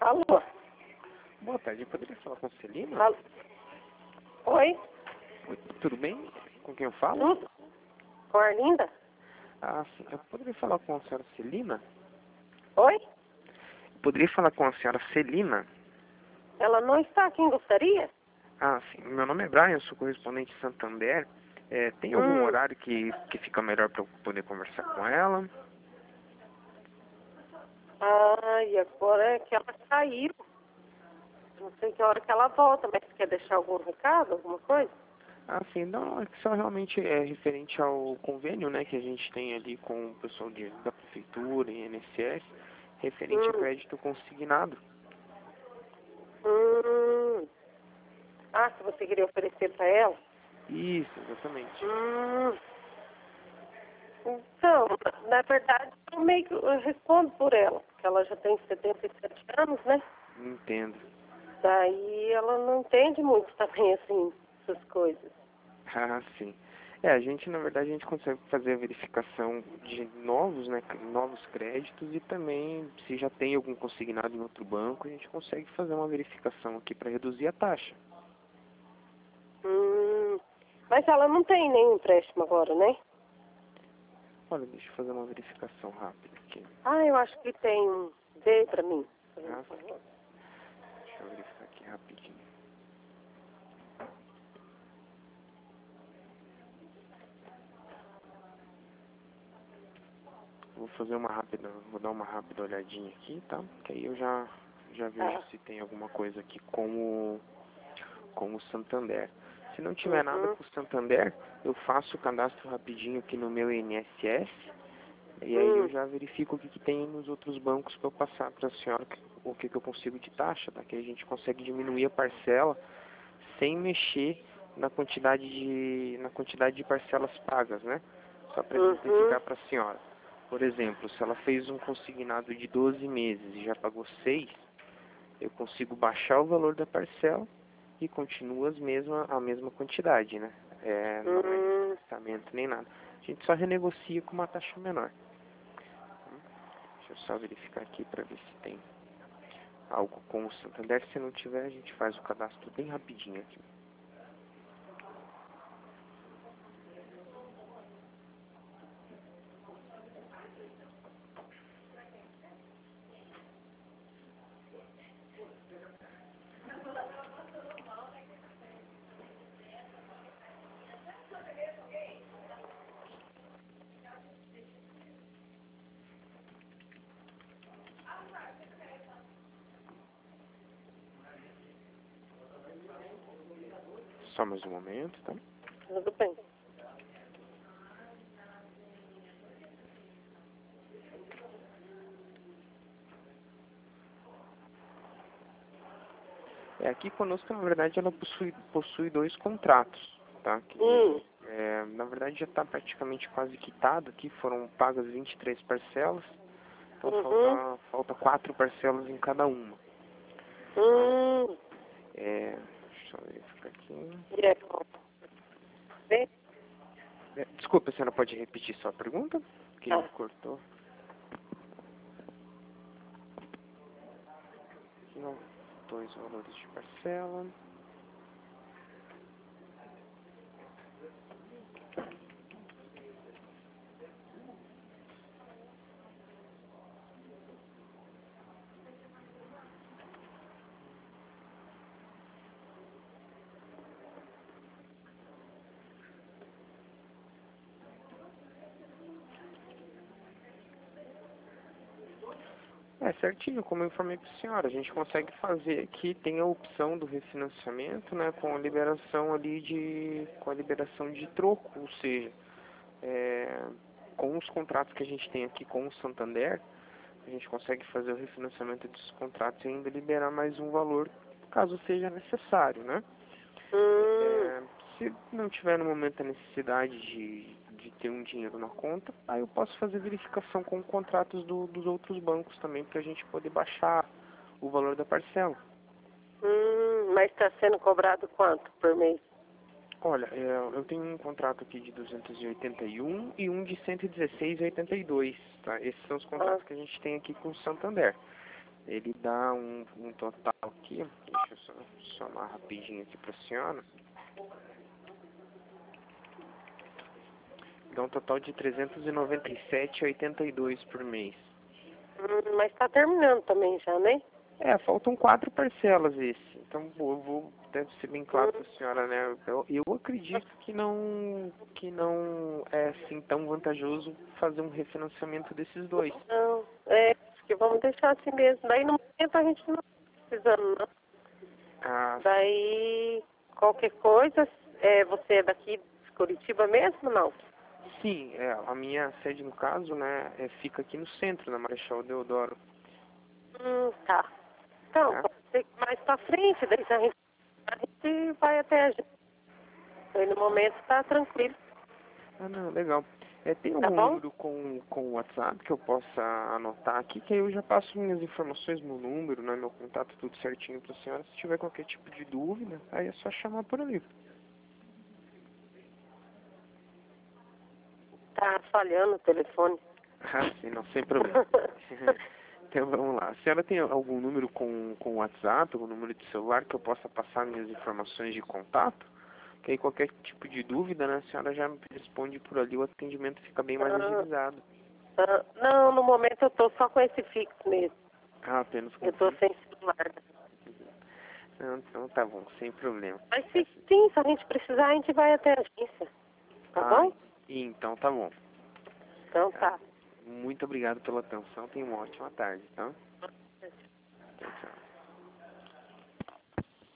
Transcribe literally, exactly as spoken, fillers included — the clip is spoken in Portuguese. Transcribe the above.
Alô? Boa tarde, eu poderia falar com a Celina? Alô? Oi? Oi, tudo bem? Com quem eu falo? Tudo? Com a Arlinda? Ah, sim. Eu poderia falar com a senhora Celina? Oi? Eu poderia falar com a senhora Celina? Ela não está aqui, gostaria? Ah, sim. Meu nome é Brian, eu sou correspondente de Santander. É, tem algum Hum. horário que, que fica melhor para eu poder conversar com ela? Ai, agora é que ela saiu. Não sei que hora que ela volta, mas quer deixar algum recado, alguma coisa? Ah, sim. Não, é que só realmente é referente ao convênio, né, que a gente tem ali com o pessoal de, da prefeitura e I N S S, referente a Hum. crédito consignado. Hum. Ah, que você queria oferecer para ela? Isso, exatamente. Hum. Então, na na verdade, eu meio que eu respondo por ela, porque ela já tem setenta e sete anos, né? Entendo. Daí ela não entende muito também, assim, essas coisas. Ah, sim. É, a gente, na verdade, a gente consegue fazer a verificação de novos, né, novos créditos e também, se já tem algum consignado em outro banco, a gente consegue fazer uma verificação aqui para reduzir a taxa. Hum. Mas ela não tem nenhum empréstimo agora, né? Olha, deixa eu fazer uma verificação rápida aqui. Ah, eu acho que tem um. Dê pra mim. Ah, sim. Deixa eu verificar aqui rapidinho. Vou fazer uma rápida, vou dar uma rápida olhadinha aqui, tá? Que aí eu já, já vejo Ah. se tem alguma coisa aqui como, como o Santander. Se não tiver nada Uhum. com o Santander, eu faço o cadastro rapidinho aqui no meu I N S S e aí eu Hum. já verifico o que, que tem nos outros bancos para eu passar para a senhora que- o que, que eu consigo de taxa, tá? Que a gente consegue diminuir a parcela sem mexer na quantidade de, na quantidade de parcelas pagas, né? Só para Uhum. exemplificar para a senhora. Por exemplo, se ela fez um consignado de doze meses e já pagou seis, eu consigo baixar o valor da parcela e continua as mesma, a mesma quantidade, né? É, não é Hum. refinanciamento nem nada. A gente só renegocia com uma taxa menor. Deixa eu só verificar aqui para ver se tem algo com o Santander. Se não tiver, a gente faz o cadastro bem rapidinho aqui. Só mais um momento, tá? Tudo bem. É, aqui conosco, na verdade, ela possui, possui dois contratos, tá? Que, Hum. é, na verdade, já está praticamente quase quitado aqui, foram pagas vinte e três parcelas, então Uhum. falta, falta quatro parcelas em cada uma. Hum. É, deixa eu verificar aqui. E é como? Vê? É, desculpa, a senhora pode repetir sua pergunta? Que Ah. cortou. Aqui não, dois valores de parcela. É, certinho, como eu informei para a senhora, a gente consegue fazer aqui, tem a opção do refinanciamento, né, com a liberação ali de, com a liberação de troco, ou seja, é, com os contratos que a gente tem aqui com o Santander, a gente consegue fazer o refinanciamento desses contratos e ainda liberar mais um valor, caso seja necessário, né? Hum. É, se não tiver no momento a necessidade de, de ter um dinheiro na conta, aí eu posso fazer verificação com contratos do, dos outros bancos também, para a gente poder baixar o valor da parcela. Hum. Mas está sendo cobrado quanto por mês? Olha, é, eu tenho um contrato aqui de duzentos e oitenta e um e um de cento e dezesseis e oitenta e dois, tá? Esses são os Ah. contratos que a gente tem aqui com o Santander. ele dá um, um total aqui, deixa eu só somar rapidinho aqui para a senhora. Dá um total de trezentos e noventa e sete reais e oitenta e dois centavos por mês. Hum, mas tá terminando também já, né? É, faltam quatro parcelas esse. Então, eu vou, deve ser bem claro para a senhora, né? Eu, eu acredito que não, que não é assim tão vantajoso fazer um refinanciamento desses dois. Não, é, acho que vamos deixar assim mesmo. Daí no momento a gente não tá precisando, não. Ah, Daí, qualquer coisa, é, você é daqui de Curitiba mesmo, não? sim, é, a minha sede, no caso, né, é, fica aqui no centro, na Marechal Deodoro. Hum, tá. Então, Tá? pode ser que mais pra frente, daí a gente, a gente vai até a gente. Aí no momento tá tranquilo, Ah, não, legal. É, tem tá algum bom? número com, com o WhatsApp que eu possa anotar aqui, que aí eu já passo minhas informações, meu número, né, meu contato, tudo certinho para a senhora. Se tiver qualquer tipo de dúvida, aí é só chamar por ali. Tá falhando o telefone. Ah, sim, não, sem problema. Então vamos lá. A senhora tem algum número com, com WhatsApp, algum número de celular que eu possa passar minhas informações de contato? Que aí qualquer tipo de dúvida, né, a senhora já me responde por ali, o atendimento fica bem mais Ah, agilizado. ah, não, no momento eu tô só com esse fixo mesmo. Ah, apenas com Eu tô fixo? sem celular. Não, então tá bom, sem problema. Mas se, sim, se a gente precisar, a gente vai até a agência. Tá Ah, bom? então tá bom. Então Tá. tá. Muito obrigado pela atenção, tenha uma ótima tarde, tá? Tchau, tchau.